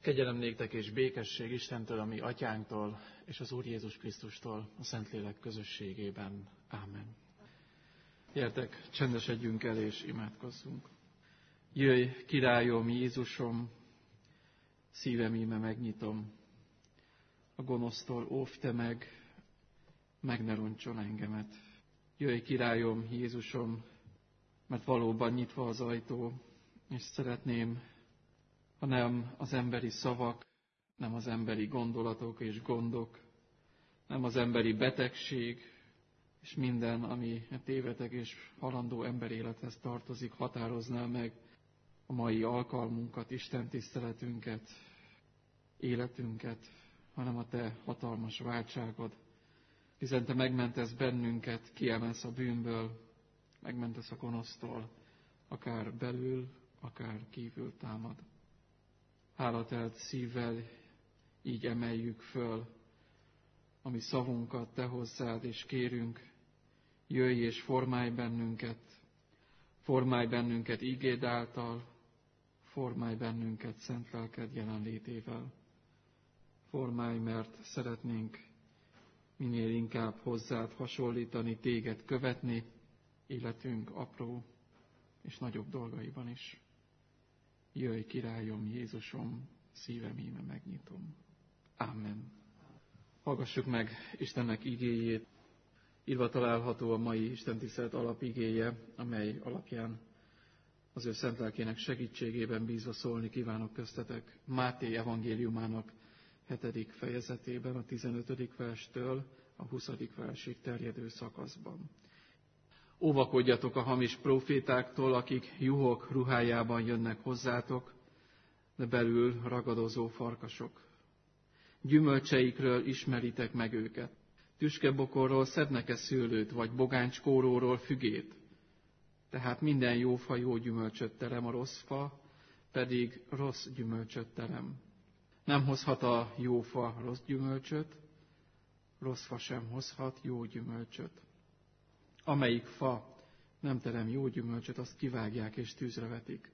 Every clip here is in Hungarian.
Kegyelem néktek és békesség Istentől, a mi atyánktól, és az Úr Jézus Krisztustól, a Szentlélek közösségében. Ámen. Gyertek, csendesedjünk el és imádkozzunk. Jöjj, királyom, Jézusom, szívem íme megnyitom. A gonosztól óvj te meg ne roncson engemet. Jöjj, királyom, Jézusom, mert valóban nyitva az ajtó, és szeretném, ha nem az emberi szavak, nem az emberi gondolatok és gondok, nem az emberi betegség, és minden, ami tévedek és halandó emberélethez tartozik, határozná meg a mai alkalmunkat, Isten tiszteletünket, életünket, hanem a te hatalmas váltságod. Hiszen te megmentesz bennünket, kiemelsz a bűnből, megmentesz a gonosztól, akár belül, akár kívül támad. Hálatelt szívvel így emeljük föl a mi szavunkat te hozzád, és kérünk, jöjj és formálj bennünket ígéd által, formálj bennünket szent lelked jelenlétével. Formálj, mert szeretnénk minél inkább hozzád hasonlítani, téged követni, életünk apró és nagyobb dolgaiban is. Jöjj, királyom, Jézusom, szívem íme megnyitom. Ámen. Hallgassuk meg Istennek igéjét. Írva található a mai istentisztelet alapigéje, amely alapján az ő szent lelkének segítségében bízva szólni kívánok köztetek Máté evangéliumának 7. fejezetében, a 15. verstől a 20. versig terjedő szakaszban. Óvakodjatok a hamis prófétáktól, akik juhok ruhájában jönnek hozzátok, de belül ragadozó farkasok. Gyümölcseikről ismeritek meg őket. Tüskebokorról szednek-e szőlőt, vagy bogáncskóróról fügét? Tehát minden jó fa jó gyümölcsöt terem, a rossz fa pedig rossz gyümölcsöt terem. Nem hozhat a jó fa rossz gyümölcsöt, rossz fa sem hozhat jó gyümölcsöt. Amelyik fa nem terem jó gyümölcsöt, azt kivágják és tűzre vetik.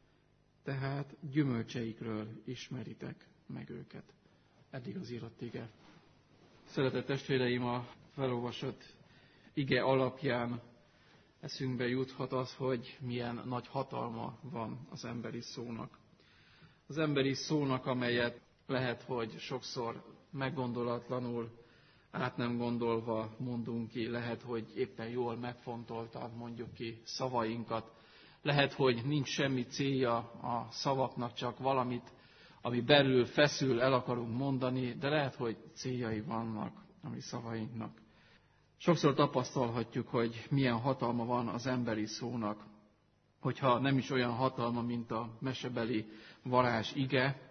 Tehát gyümölcseikről ismeritek meg őket. Eddig az írott ige. Szeretett testvéreim, a felolvasott ige alapján eszünkbe juthat az, hogy milyen nagy hatalma van az emberi szónak. Az emberi szónak, amelyet lehet, hogy sokszor meggondolatlanul, át nem gondolva mondunk ki, lehet, hogy éppen jól megfontoltan mondjuk ki szavainkat, lehet, hogy nincs semmi célja a szavaknak, csak valamit, ami belül feszül, el akarunk mondani, de lehet, hogy céljai vannak a mi szavainknak. Sokszor tapasztalhatjuk, hogy milyen hatalma van az emberi szónak, hogyha nem is olyan hatalma, mint a mesebeli varázs ige,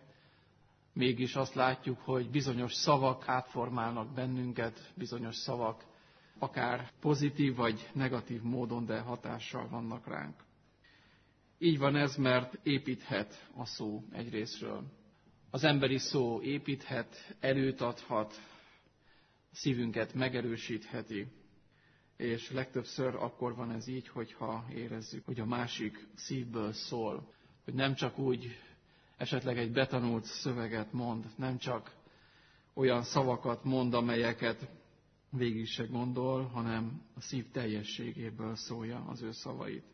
mégis azt látjuk, hogy bizonyos szavak átformálnak bennünket, bizonyos szavak akár pozitív vagy negatív módon, de hatással vannak ránk. Így van ez, mert építhet a szó egyrészről. Az emberi szó építhet, erőt adhat, szívünket megerősítheti, és legtöbbször akkor van ez így, hogyha érezzük, hogy a másik szívből szól, hogy nem csak úgy esetleg egy betanult szöveget mond, nem csak olyan szavakat mond, amelyeket végig se gondol, hanem a szív teljességéből szólja az ő szavait.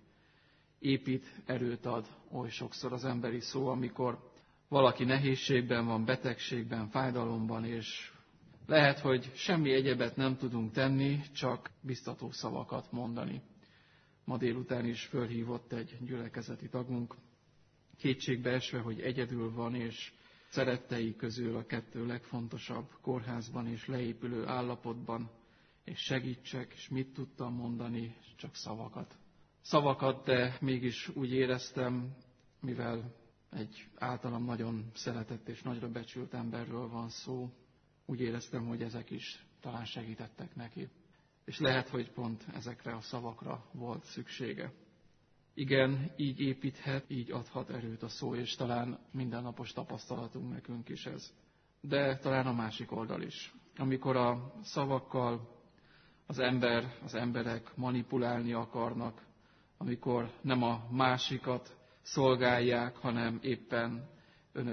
Épít, erőt ad oly sokszor az emberi szó, amikor valaki nehézségben van, betegségben, fájdalomban, és lehet, hogy semmi egyebet nem tudunk tenni, csak biztató szavakat mondani. Ma délután is fölhívott egy gyülekezeti tagunk, kétségbe esve, hogy egyedül van, és szerettei közül a 2 legfontosabb kórházban és leépülő állapotban, és segítsek, és mit tudtam mondani, csak szavakat. Szavakat, de mégis úgy éreztem, mivel egy általam nagyon szeretett és nagyra becsült emberről van szó, úgy éreztem, hogy ezek is talán segítettek neki. És lehet, hogy pont ezekre a szavakra volt szüksége. Igen, így építhet, így adhat erőt a szó, és talán mindennapos tapasztalatunk nekünk is ez. De talán a másik oldal is. Amikor a szavakkal az emberek manipulálni akarnak, amikor nem a másikat szolgálják, hanem éppen önös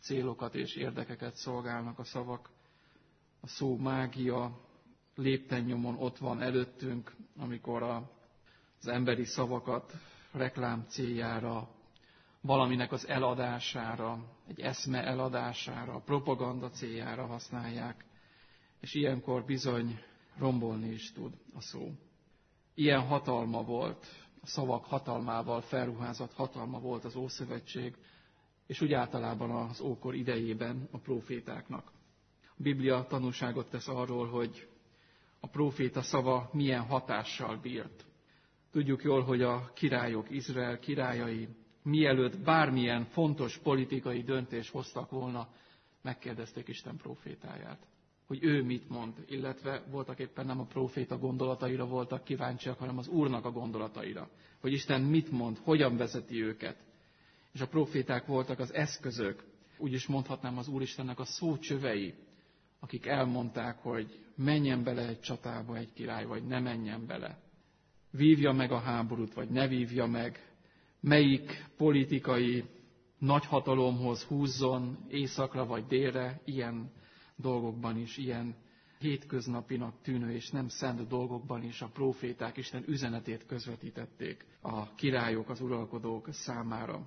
célokat és érdekeket szolgálnak a szavak. A szó mágia lépten-nyomon ott van előttünk, amikor az emberi szavakat reklám céljára, valaminek az eladására, egy eszme eladására, propaganda céljára használják, és ilyenkor bizony rombolni is tud a szó. Ilyen hatalma volt, a szavak hatalmával felruházott hatalma volt az Ószövetség, és úgy általában az ókor idejében a prófétáknak. A Biblia tanúságot tesz arról, hogy a próféta szava milyen hatással bírt. Tudjuk jól, hogy a királyok, Izrael királyai, mielőtt bármilyen fontos politikai döntést hoztak volna, megkérdezték Isten prófétáját, hogy ő mit mond, illetve voltak éppen nem a próféta gondolataira voltak kíváncsiak, hanem az Úrnak a gondolataira, hogy Isten mit mond, hogyan vezeti őket. És a próféták voltak az eszközök, úgy is mondhatnám az Úristennek a szócsövei, akik elmondták, hogy menjen bele egy csatába egy király, vagy ne menjen bele. Vívja meg a háborút, vagy ne vívja meg. Melyik politikai nagyhatalomhoz húzzon északra vagy délre, ilyen dolgokban is, ilyen hétköznapinak tűnő és nem szent dolgokban is a próféták Isten üzenetét közvetítették a királyok, az uralkodók számára.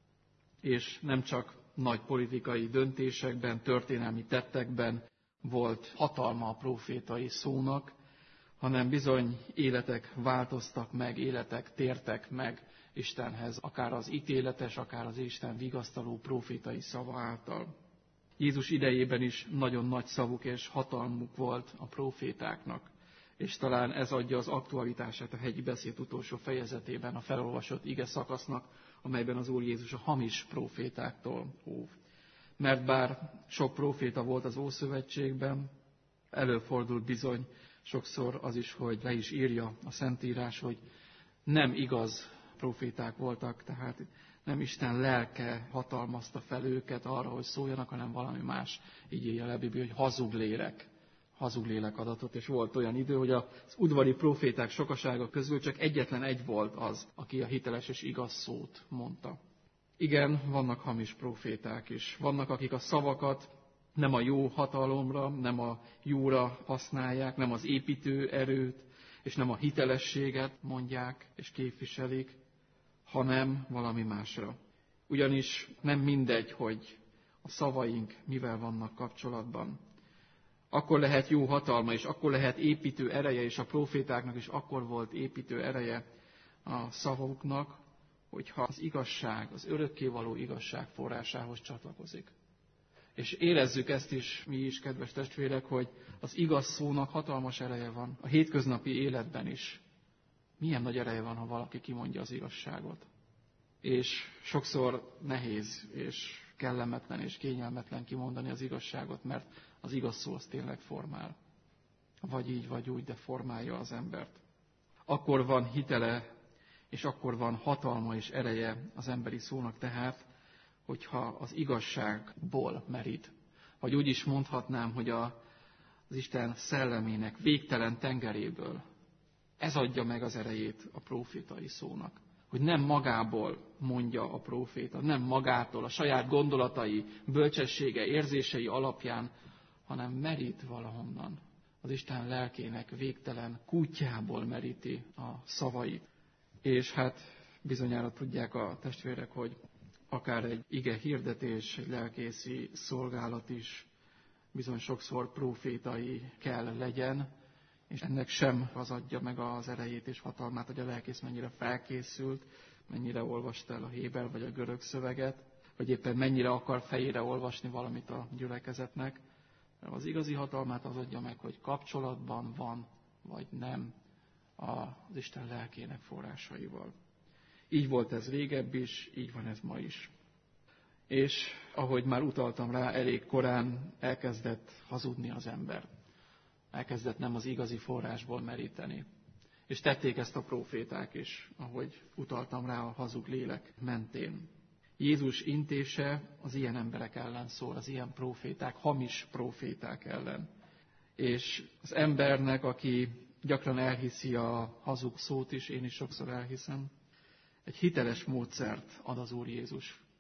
És nem csak nagy politikai döntésekben, történelmi tettekben volt hatalma a prófétai szónak, hanem bizony életek változtak meg, életek tértek meg Istenhez, akár az ítéletes, akár az Isten vigasztaló prófétai szava által. Jézus idejében is nagyon nagy szavuk és hatalmuk volt a prófétáknak, és talán ez adja az aktualitását a hegyi beszéd utolsó fejezetében a felolvasott ige szakasznak, amelyben az Úr Jézus a hamis prófétáktól óv. Mert bár sok próféta volt az Ószövetségben, előfordul bizony sokszor az is, hogy le is írja a Szentírás, hogy nem igaz próféták voltak, tehát nem Isten lelke hatalmazta fel őket arra, hogy szóljanak, hanem valami más. Így írja le a Biblia, hogy hazug lélek adatot, és volt olyan idő, hogy az udvari próféták sokasága közül csak egyetlen egy volt az, aki a hiteles és igaz szót mondta. Igen, vannak hamis próféták is. Vannak, akik a szavakat nem a jó hatalomra, nem a jóra használják, nem az építő erőt, és nem a hitelességet mondják és képviselik, hanem valami másra. Ugyanis nem mindegy, hogy a szavaink mivel vannak kapcsolatban. Akkor lehet jó hatalma, és akkor lehet építő ereje, és a prófétáknak is akkor volt építő ereje a szavuknak, hogyha az igazság, az örökkévaló igazság forrásához csatlakozik. És érezzük ezt is mi is, kedves testvérek, hogy az igaz szónak hatalmas ereje van a hétköznapi életben is. Milyen nagy ereje van, ha valaki kimondja az igazságot. És sokszor nehéz, és kellemetlen, és kényelmetlen kimondani az igazságot, mert az igaz szó az tényleg formál. Vagy így, vagy úgy, de formálja az embert. Akkor van hitele, és akkor van hatalma és ereje az emberi szónak tehát, hogyha az igazságból merít. Vagy úgy is mondhatnám, hogy az Isten szellemének végtelen tengeréből. Ez adja meg az erejét a prófétai szónak. Hogy nem magából mondja a próféta, nem magától, a saját gondolatai, bölcsessége, érzései alapján, hanem merít valahonnan. Az Isten lelkének végtelen kútjából meríti a szavait. És hát bizonyára tudják a testvérek, hogy akár egy ige hirdetés, egy lelkészi szolgálat is bizony sokszor prófétai kell legyen, és ennek sem az adja meg az erejét és hatalmát, hogy a lelkész mennyire felkészült, mennyire olvasta el a héber vagy a görög szöveget, vagy éppen mennyire akar fejére olvasni valamit a gyülekezetnek. Az igazi hatalmát az adja meg, hogy kapcsolatban van, vagy nem az Isten lelkének forrásaival. Így volt ez régebb is, így van ez ma is. És ahogy már utaltam rá, elég korán elkezdett hazudni az ember. Elkezdett nem az igazi forrásból meríteni. És tették ezt a próféták is, ahogy utaltam rá a hazug lélek mentén. Jézus intése az ilyen emberek ellen szól, az ilyen próféták, hamis próféták ellen. És az embernek, aki gyakran elhiszi a hazug szót is, én is sokszor elhiszem, egy hiteles módszert ad az Úr Jézus.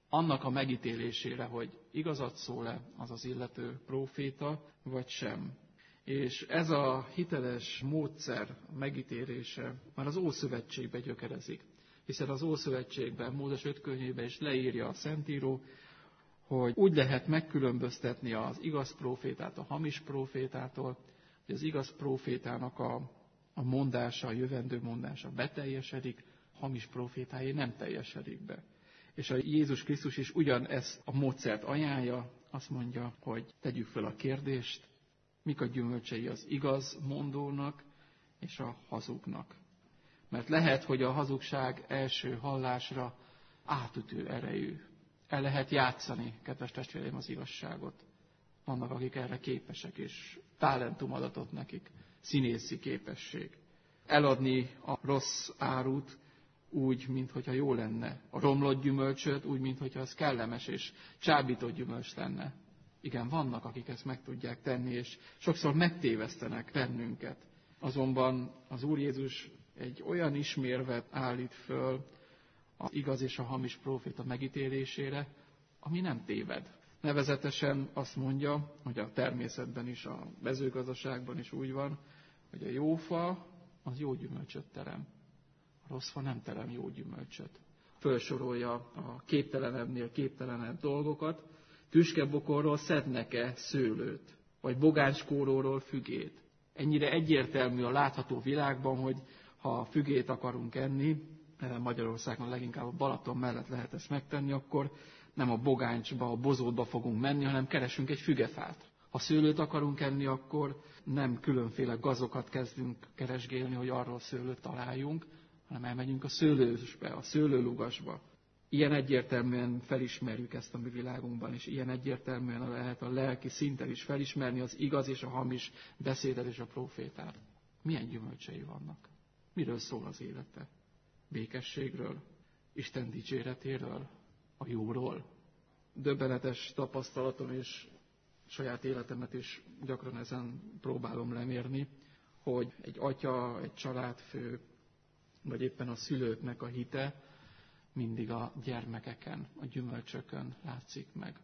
annak a megítélésére, hogy igazat szól-e az az illető próféta, vagy sem. És ez a hiteles módszer megítélése már az Ószövetségbe gyökerezik. Hiszen az Ószövetségben, Mózes 5 könyvében is leírja a Szentíró, hogy úgy lehet megkülönböztetni az igaz prófétát a hamis prófétától, hogy az igaz prófétának a mondása, a jövendő mondása beteljesedik, a hamis prófétáé nem teljesedik be. És a Jézus Krisztus is ugyanezt a módszert ajánlja, azt mondja, hogy tegyük fel a kérdést, mik a gyümölcsei az igaz mondónak és a hazugnak. Mert lehet, hogy a hazugság első hallásra átütő erejű. El lehet játszani, kedves testvéreim, az igazságot. Vannak, akik erre képesek, és talentum adatot nekik, színészi képesség. Eladni a rossz árut úgy, mintha jó lenne. A romlott gyümölcsöt úgy, mintha az kellemes és csábító gyümölcs lenne. Igen, vannak, akik ezt meg tudják tenni, és sokszor megtévesztenek bennünket. Azonban az Úr Jézus egy olyan ismérvet állít föl az igaz és a hamis próféta megítélésére, ami nem téved. Nevezetesen azt mondja, hogy a természetben is, a mezőgazdaságban is úgy van, hogy a jó fa az jó gyümölcsöt terem. A rossz fa nem terem jó gyümölcsöt. Fölsorolja a képtelenebbnél képtelenebb dolgokat. Tüskebokorról szednek-e szőlőt, vagy bogánckóróról fügét. Ennyire egyértelmű a látható világban, hogy ha fügét akarunk enni, Magyarországon leginkább a Balaton mellett lehet ezt megtenni, akkor nem a bogáncsba, a bozótba fogunk menni, hanem keresünk egy fügefát. Ha szőlőt akarunk enni, akkor nem különféle gazokat kezdünk keresgélni, hogy arról szőlőt találjunk, hanem elmegyünk a szőlősbe, a szőlőlugasba. Ilyen egyértelműen felismerjük ezt a mi világunkban, és ilyen egyértelműen lehet a lelki szinten is felismerni az igaz és a hamis beszédet és a prófétát. Milyen gyümölcsei vannak? Miről szól az élete? Békességről? Isten dicséretéről? A jóról? Döbbenetes tapasztalatom, és saját életemet is gyakran ezen próbálom lemérni, hogy egy atya, egy családfő, vagy éppen a szülőknek a hite mindig a gyermekeken, a gyümölcsökön látszik meg.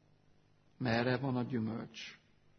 Merre van a gyümölcs?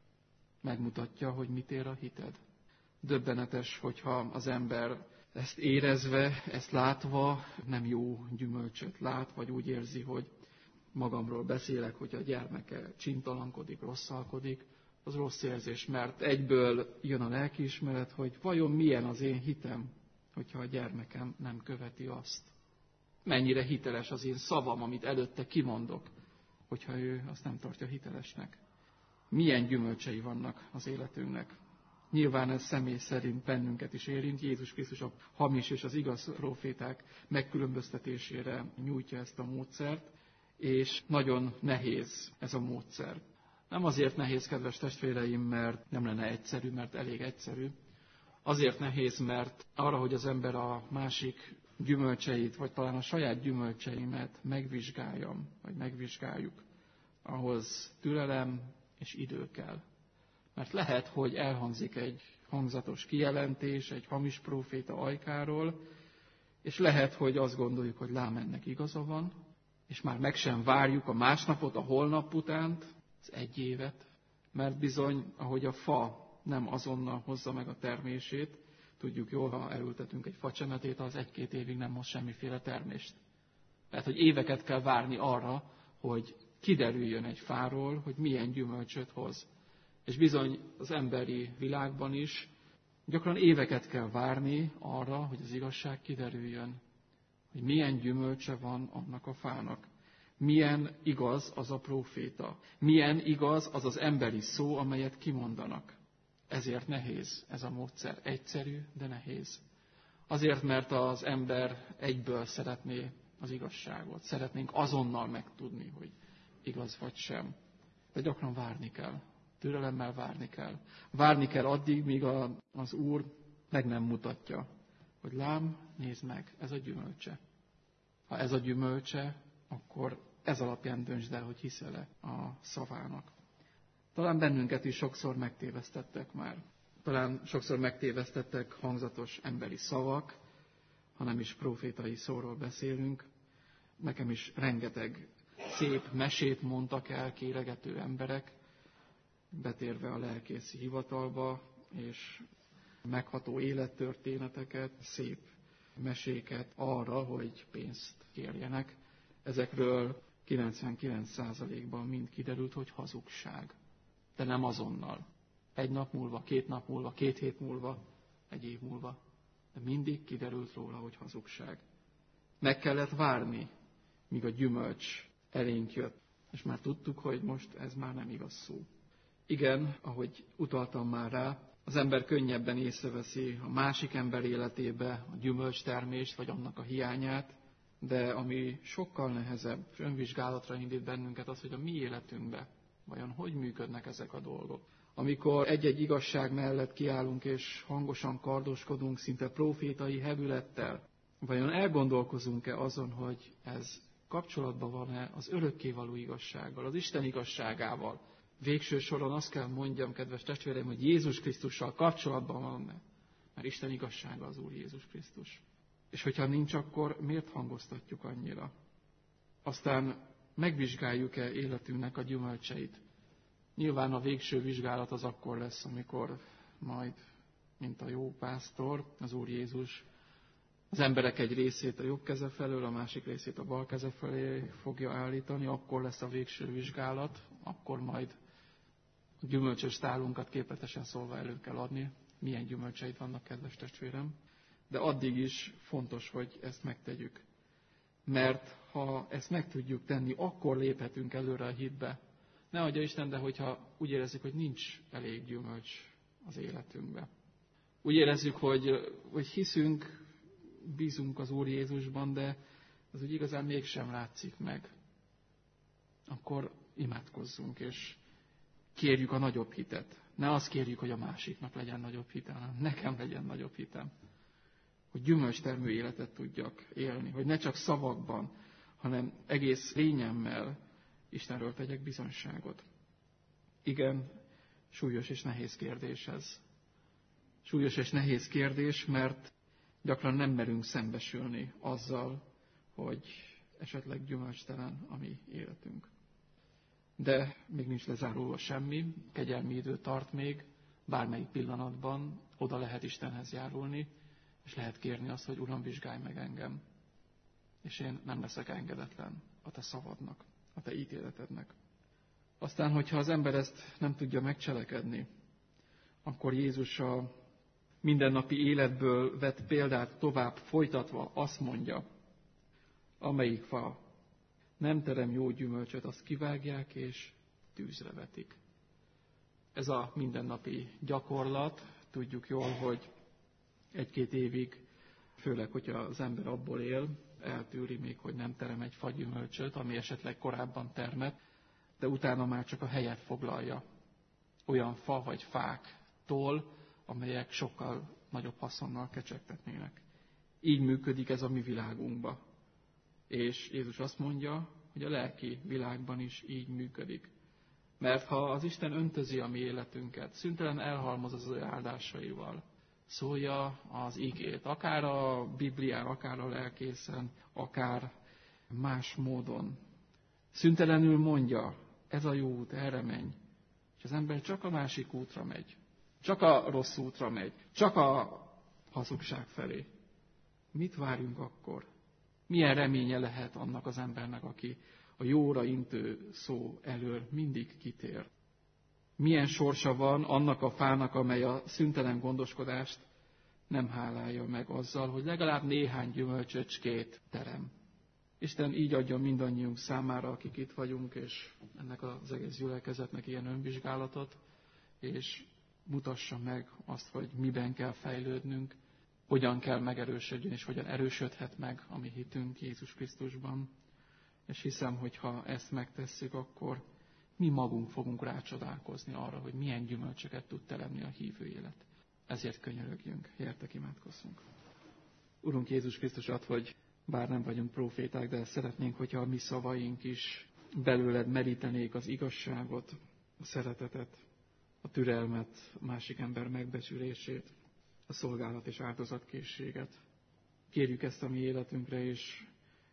Megmutatja, hogy mit ér a hited. Döbbenetes, hogyha az ember ezt érezve, ezt látva nem jó gyümölcsöt lát, vagy úgy érzi, hogy magamról beszélek, hogy a gyermeke csintalankodik, rosszalkodik, az rossz érzés, mert egyből jön a lelkiismeret, hogy vajon milyen az én hitem, hogyha a gyermekem nem követi azt. Mennyire hiteles az én szavam, amit előtte kimondok, hogyha ő azt nem tartja hitelesnek. Milyen gyümölcsei vannak az életünknek. Nyilván ez személy szerint bennünket is érint. Jézus Krisztus a hamis és az igaz próféták megkülönböztetésére nyújtja ezt a módszert, és nagyon nehéz ez a módszer. Nem azért nehéz, kedves testvéreim, mert nem lenne egyszerű, mert elég egyszerű. Azért nehéz, mert arra, hogy az ember a másik gyümölcseit, vagy talán a saját gyümölcseimet megvizsgáljam, vagy megvizsgáljuk, ahhoz türelem és idő kell. Mert lehet, hogy elhangzik egy hangzatos kijelentés, egy hamis próféta ajkáról, és lehet, hogy azt gondoljuk, hogy lám ennek igaza van, és már meg sem várjuk a másnapot, a holnap utánt, az egy évet, mert bizony, ahogy a fa nem azonnal hozza meg a termését, tudjuk jól, ha elültetünk egy facsemetét, az 1-2 évig nem hoz semmiféle termést. Tehát, hogy éveket kell várni arra, hogy kiderüljön egy fáról, hogy milyen gyümölcsöt hoz. És bizony az emberi világban is gyakran éveket kell várni arra, hogy az igazság kiderüljön, hogy milyen gyümölcse van annak a fának. Milyen igaz az a próféta. Milyen igaz az az emberi szó, amelyet kimondanak. Ezért nehéz ez a módszer. Egyszerű, de nehéz. Azért, mert az ember egyből szeretné az igazságot. Szeretnénk azonnal megtudni, hogy igaz vagy sem. De gyakran várni kell. Türelemmel várni kell. Várni kell addig, míg az Úr meg nem mutatja, hogy lám, nézd meg, ez a gyümölcse. Ha ez a gyümölcse, akkor ez alapján döntsd el, hogy hiszel-e a szavának. Talán bennünket is sokszor megtévesztettek már. Talán sokszor megtévesztettek hangzatos emberi szavak, ha nem is profétai szóról beszélünk. Nekem is rengeteg szép mesét mondtak el kéregető emberek, betérve a lelkészi hivatalba, és megható élettörténeteket, szép meséket arra, hogy pénzt kérjenek. Ezekről 99%-ban mind kiderült, hogy hazugság. De nem azonnal. 1 nap múlva, 2 nap múlva, 2 hét múlva, 1 év múlva. De mindig kiderült róla, hogy hazugság. Meg kellett várni, míg a gyümölcs elénk jött. És már tudtuk, hogy most ez már nem igaz szó. Igen, ahogy utaltam már rá, az ember könnyebben észreveszi a másik ember életébe a gyümölcstermést, vagy annak a hiányát, de ami sokkal nehezebb, és önvizsgálatra indít bennünket az, hogy a mi életünkben vajon hogy működnek ezek a dolgok. Amikor egy-egy igazság mellett kiállunk és hangosan kardoskodunk, szinte profétai hevülettel, vajon elgondolkozunk-e azon, hogy ez kapcsolatban van-e az örökkévaló igazsággal, az Isten igazságával? Végső soron azt kell mondjam, kedves testvéreim, hogy Jézus Krisztussal kapcsolatban van-e? Mert Isten igazsága az Úr Jézus Krisztus. És hogyha nincs, akkor miért hangoztatjuk annyira? Aztán megvizsgáljuk-e életünknek a gyümölcseit? Nyilván a végső vizsgálat az akkor lesz, amikor majd, mint a jó pásztor, az Úr Jézus az emberek egy részét a jobb keze felől, a másik részét a bal keze felé fogja állítani, akkor lesz a végső vizsgálat, akkor majd a gyümölcsös tálunkat képletesen szólva elő kell adni. Milyen gyümölcseid vannak, kedves testvérem? De addig is fontos, hogy ezt megtegyük. Mert ha ezt meg tudjuk tenni, akkor léphetünk előre a hitbe. Ne adja Isten, de hogyha úgy érezzük, hogy nincs elég gyümölcs az életünkbe. Úgy érezzük, hogy hiszünk, bízunk az Úr Jézusban, de az úgy igazán mégsem látszik meg. Akkor imádkozzunk, és kérjük a nagyobb hitet. Ne azt kérjük, hogy a másiknak legyen nagyobb hitem, hanem nekem legyen nagyobb hitem. Hogy gyümölcstermő életet tudjak élni, hogy ne csak szavakban, hanem egész lényemmel Istenről tegyek bizonyságot. Igen, súlyos és nehéz kérdés ez. Súlyos és nehéz kérdés, mert gyakran nem merünk szembesülni azzal, hogy esetleg gyümölcstelen a mi életünk. De még nincs lezárulva semmi, kegyelmi idő tart még, bármelyik pillanatban oda lehet Istenhez járulni, és lehet kérni azt, hogy Uram, vizsgálj meg engem. És én nem leszek engedetlen a te szavadnak, a te ítéletednek. Aztán, hogyha az ember ezt nem tudja megcselekedni, akkor Jézus a mindennapi életből vett példát tovább folytatva azt mondja, amelyik fa nem terem jó gyümölcsöt, azt kivágják és tűzre vetik. Ez a mindennapi gyakorlat, tudjuk jól, hogy 1-2 évig, főleg, hogyha az ember abból él, eltűri még, hogy nem terem egy fagyümölcsöt, ami esetleg korábban termett, de utána már csak a helyet foglalja olyan fa vagy fáktól, amelyek sokkal nagyobb haszonnal kecsegtetnének. Így működik ez a mi világunkban. És Jézus azt mondja, hogy a lelki világban is így működik. Mert ha az Isten öntözi a mi életünket, szüntelen elhalmoz az ő áldásaival, szólja az igét, akár a Biblián, akár a lelkészen, akár más módon. Szüntelenül mondja, ez a jó út, erre menj. És az ember csak a másik útra megy. Csak a rossz útra megy. Csak a hazugság felé. Mit várjunk akkor? Milyen reménye lehet annak az embernek, aki a jóra intő szó elől mindig kitér? Milyen sorsa van annak a fának, amely a szüntelen gondoskodást nem hálálja meg azzal, hogy legalább néhány gyümölcsöcskét terem. Isten így adja mindannyiunk számára, akik itt vagyunk, és ennek az egész gyülekezetnek ilyen önvizsgálatot, és mutassa meg azt, hogy miben kell fejlődnünk, hogyan kell megerősödjön, és hogyan erősödhet meg a mi hitünk Jézus Krisztusban. És hiszem, hogy ha ezt megtesszük, akkor mi magunk fogunk rácsodálkozni arra, hogy milyen gyümölcsöket tud teremni a hívő élet. Ezért könyörögjünk, értek, imádkozzunk. Urunk Jézus Krisztus, add, hogy bár nem vagyunk proféták, de szeretnénk, hogyha a mi szavaink is belőled merítenék az igazságot, a szeretetet, a türelmet, a másik ember megbecsülését, a szolgálat és áldozatkészséget. Kérjük ezt a mi életünkre, és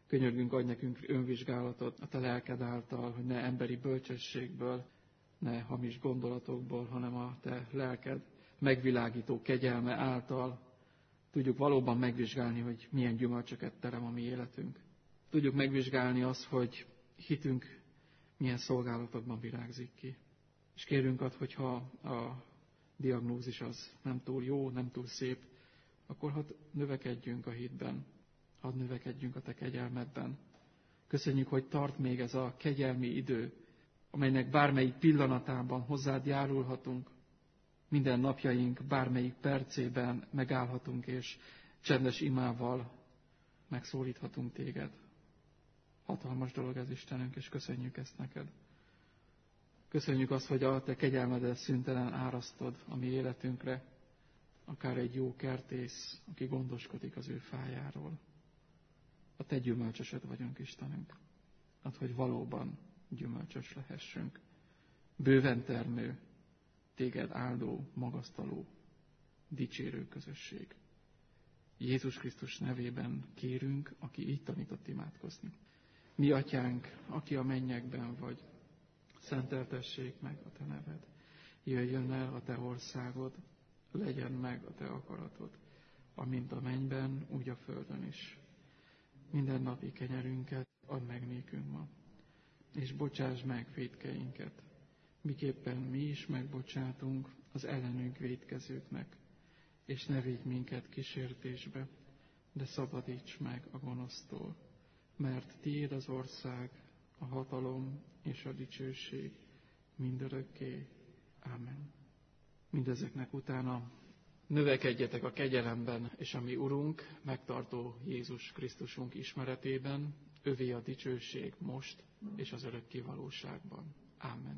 Könyörgünk, adj nekünk önvizsgálatot a te lelked által, hogy ne emberi bölcsességből, ne hamis gondolatokból, hanem a te lelked megvilágító kegyelme által tudjuk valóban megvizsgálni, hogy milyen gyümölcsöket terem a mi életünk. Tudjuk megvizsgálni azt, hogy hitünk milyen szolgálatokban virágzik ki. És kérünk ad, hogyha a diagnózis az nem túl jó, nem túl szép, akkor hadd növekedjünk a hitben, hadd növekedjünk a te kegyelmedben. Köszönjük, hogy tart még ez a kegyelmi idő, amelynek bármelyik pillanatában hozzád járulhatunk, minden napjaink bármelyik percében megállhatunk, és csendes imával megszólíthatunk téged. Hatalmas dolog ez, Istenünk, és köszönjük ezt neked. Köszönjük azt, hogy a te kegyelmedet szüntelen árasztod a mi életünkre, akár egy jó kertész, aki gondoskodik az ő fájáról. A te gyümölcsösöd vagyunk, Istenünk. Add, hogy valóban gyümölcsös lehessünk. Bőven termő, téged áldó, magasztaló, dicsérő közösség. Jézus Krisztus nevében kérünk, aki így tanított imádkozni. Mi atyánk, aki a mennyekben vagy, szenteltessék meg a te neved. Jöjjön el a te országod, legyen meg a te akaratod, amint a mennyben, úgy a földön is. Minden napi kenyerünket add meg nékünk ma, és bocsáss meg vétkeinket, miképpen mi is megbocsátunk az ellenünk vétkezőknek, és ne vigy minket kísértésbe, de szabadíts meg a gonosztól, mert tiéd az ország, a hatalom és a dicsőség mindörökké. Ámen. Mindezeknek utána növekedjetek a kegyelemben, és a mi Urunk, megtartó Jézus Krisztusunk ismeretében, övé a dicsőség most és az örökké valóságban. Ámen.